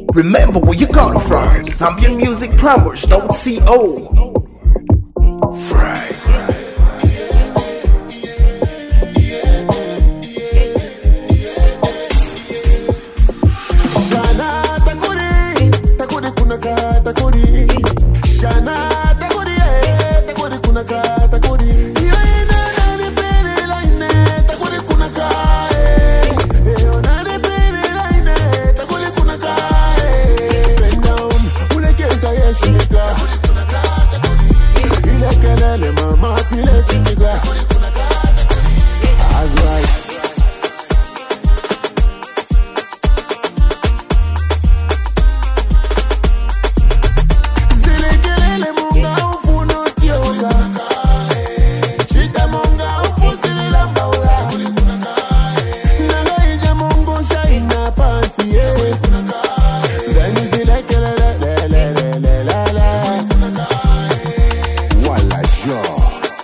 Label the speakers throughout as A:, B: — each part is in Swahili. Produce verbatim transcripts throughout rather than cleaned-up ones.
A: Remember where you got it from. Zambian Music Plumbers dot co. Fry.
B: Shana takuri, takuri kunaka takuri. Shana takuri, takuri kunaka takuri. Mama feel it chitika. As right. Zelekelele munga ufuno tioga. Chita munga ufutile lambaula. Nanga ija mungu shaina pasi ye. Zani zelekelele le le le le la la. Wala jo.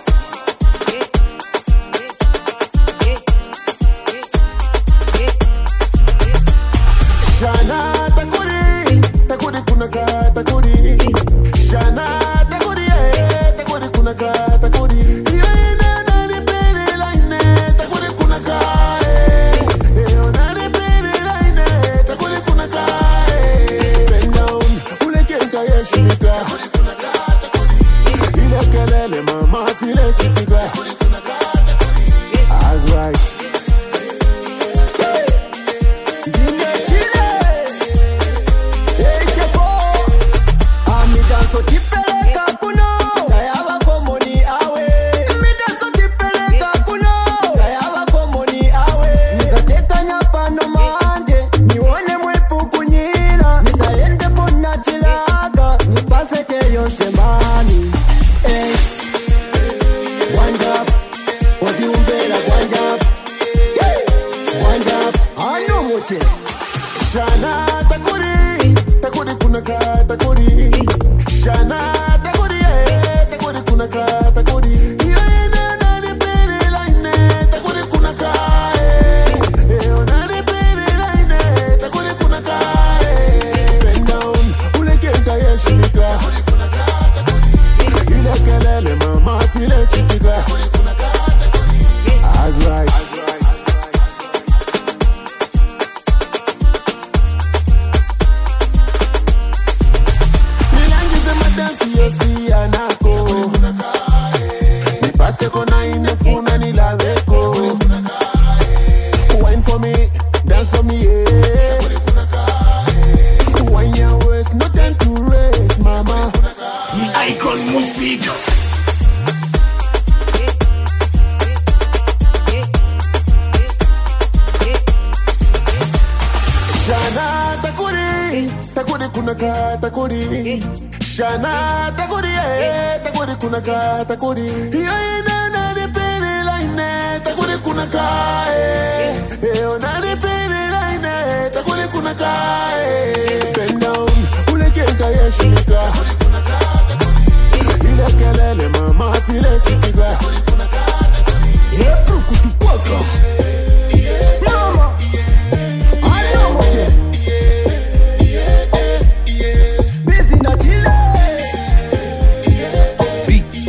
B: Shana takuri, takuri kunaka takuri. Shana takuri, takuri kunaka takuri. Yena nani pele line, takuri kunaka. Yena pele line, takuri kunaka. Bend down, ulekenta yeshika. Ilekelele mama file chitika. As right. Shana takuri, takuri kunaka takuri. Shana takuri, takuri kunaka takuri. Yena nani pele line, takuri kunaka. Yena nani pele line, takuri kunaka. Bend down, ulekenta yeshika. Ilekelele mama file chitika. As right. Wine for me, dance for me, yeah. Wine your waist, no time to race, mama.
A: Icon must speak.
B: Shana takuri, takuri kunaka takuri. Shana takuri, takuri kunaka takuri. Yena nani pele line, takuri kunaka. Yena nani pele line, takuri kunaka. Bend down, ulekenta yeshika. Ilekelele mama file chitika. Yepru kutupaka. Mama.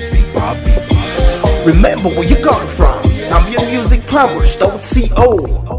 A: Remember where you got it from. Zambian Music Plumbers dot co.